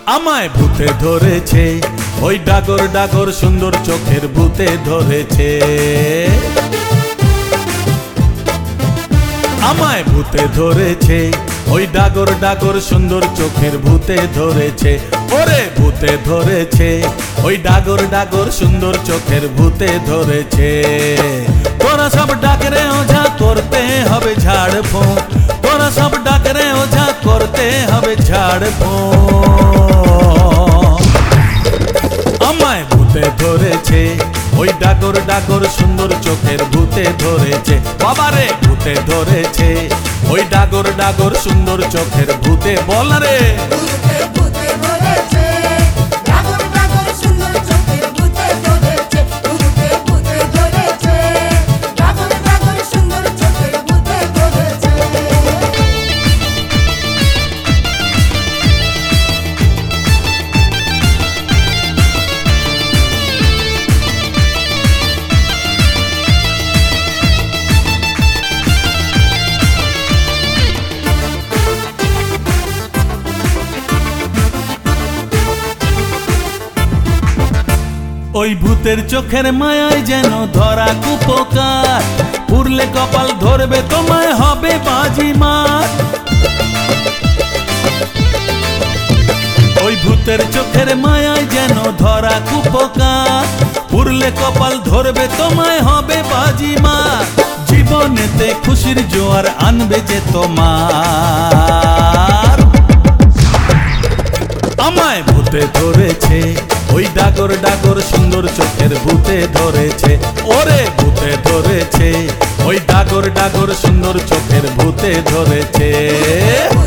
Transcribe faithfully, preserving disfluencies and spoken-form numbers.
আমায় ভূতে ধরেছে, ওই ডাগর ডাগর সুন্দর চোখের ভূতে ধরেছে। আমায় ভূতে ধরেছে, ওই ডাগর ডাগর সুন্দর চোখের ভূতে ধরেছে। ওরে ভূতে ধরেছে, ওই ডাগর ডাগর সুন্দর চোখের ভূতে ধরেছে। তোরা সব ডাকরে ওঝা করতে হবে ঝাড় ফুঁক, তোরা সব ডাকরে ওঝা করতে হবে ঝাড় ফুঁক। আমায় ভূতে ধরেছে, ওই ডাগর ডাগর সুন্দর চোখের ভূতে ধরেছে। বাবারে ভূতে ধরেছে, ওই ডাগর ডাগর সুন্দর চোখের ভূতে। বল রে ওই ভূতের চোখের মায়ায় যেন ধরা কুপোকার, পুরলে কপাল ধরবে তোমায় হবে বাজিমাত। ওই ভূতের চোখের মায়ায় যেন ধরা কুপোকার, পুরলে কপাল ধরবে তোমায় হবে বাজিমাত। জীবনেতে খুশির জোয়ার আনবে যে তোমার। আমায় ভূতে ধরেছে, ওই ডাগর ডাগর সুন্দর চোখের ভূতে ধরেছে। ওরে ভূতে ধরেছে, ওই ডাগর ডাগর সুন্দর চোখের ভূতে ধরেছে।